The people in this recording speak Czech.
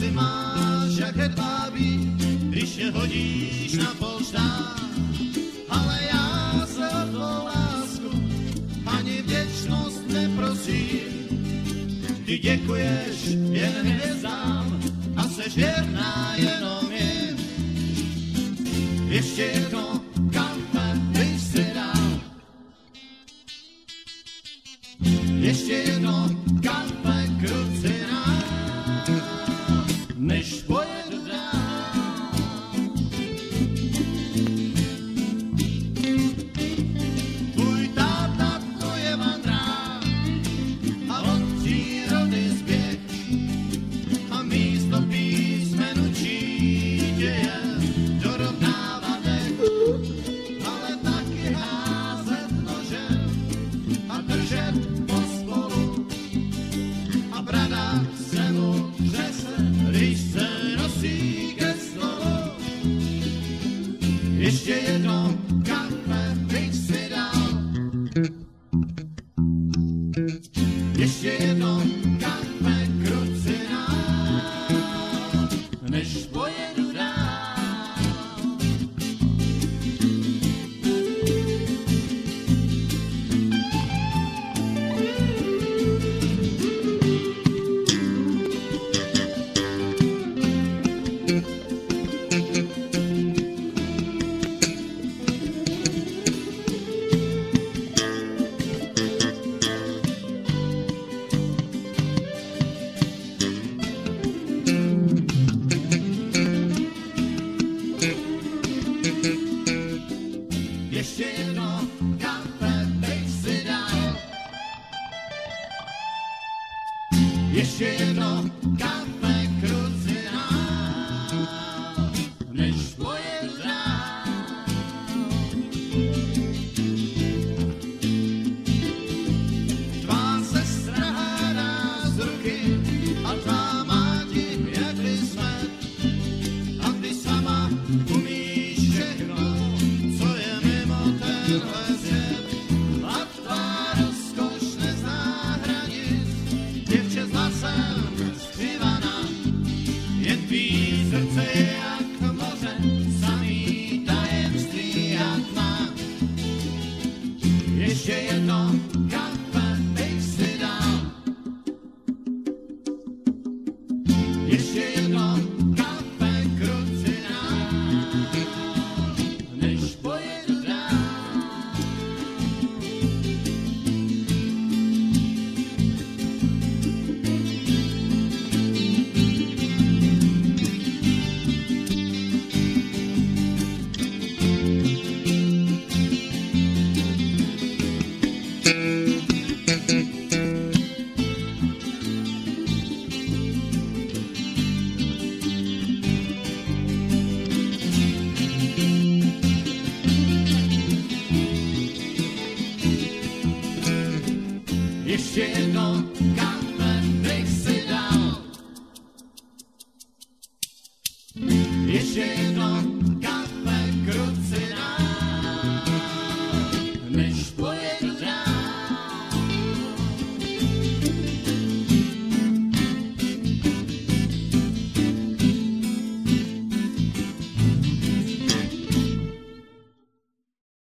si máš jak hedvábí, když je hodíš na polštách. Ale já se o tvou lásku ani vděčnost neprosím. Ty děkuješ jen hvězdám a seš věrná jenom jim. Ještě jedno kafe bych si dal. Ještě jedno kafe krucinál, než pojedu dál. Tvůj táta to je vandrák a od přírody zběh a místo písmenu čítě je dorovnávat dech, ale taky házet nožem a držet pospolu a brada se mu řese, když se nosí ke stolu. Ještě jedno kafe bych si dal. Ještě jedno kafe krucinál, než pojedu dál. Ještě jedno kafe bych si dal. Ještě jedno kafe krucinál, než pojedu dál. Tvá sestra hádá z ruky a tvá máti jak vysmet. A ty sama umíš všechno, co je mimo tenhle svět. A tvá rozkoš nezná hranic, děvče s hlasem skřivaná. Jen tvý srdce je jak moře, samý tajemství jak má. Ještě jedno kafe bych si dal. Ještě jedno kafe krucinál, než pojedu dál. Ještě jedno kafe bych si dal. Ještě jedno